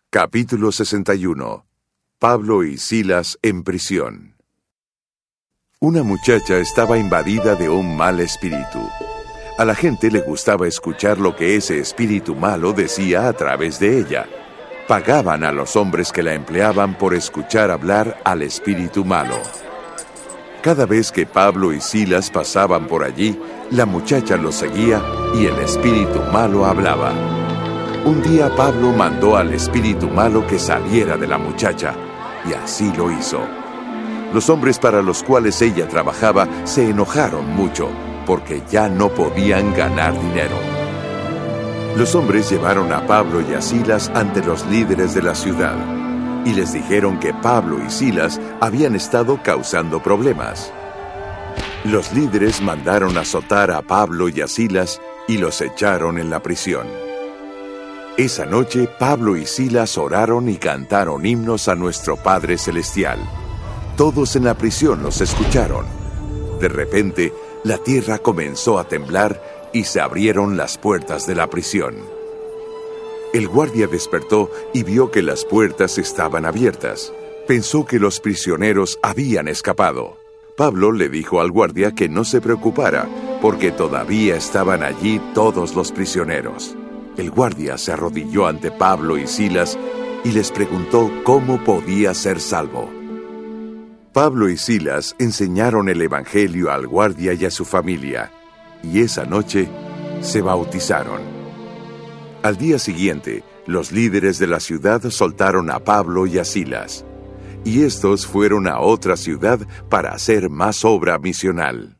Capítulo 61. Pablo y Silas en prisión. Una muchacha estaba invadida de un mal espíritu. A la gente le gustaba escuchar lo que ese espíritu malo decía a través de ella. Pagaban a los hombres que la empleaban por escuchar hablar al espíritu malo. Cada vez que Pablo y Silas pasaban por allí, la muchacha los seguía y el espíritu malo hablaba. Un día Pablo mandó al espíritu malo que saliera de la muchacha, y así lo hizo. Los hombres para los cuales ella trabajaba se enojaron mucho, porque ya no podían ganar dinero. Los hombres llevaron a Pablo y a Silas ante los líderes de la ciudad, y les dijeron que Pablo y Silas habían estado causando problemas. Los líderes mandaron azotar a Pablo y a Silas y los echaron en la prisión. Esa noche, Pablo y Silas oraron y cantaron himnos a nuestro Padre Celestial. Todos en la prisión los escucharon. De repente, la tierra comenzó a temblar y se abrieron las puertas de la prisión. El guardia despertó y vio que las puertas estaban abiertas. Pensó que los prisioneros habían escapado. Pablo le dijo al guardia que no se preocupara, porque todavía estaban allí todos los prisioneros. El guardia se arrodilló ante Pablo y Silas y les preguntó cómo podía ser salvo. Pablo y Silas enseñaron el evangelio al guardia y a su familia, y esa noche se bautizaron. Al día siguiente, los líderes de la ciudad soltaron a Pablo y a Silas, y estos fueron a otra ciudad para hacer más obra misional.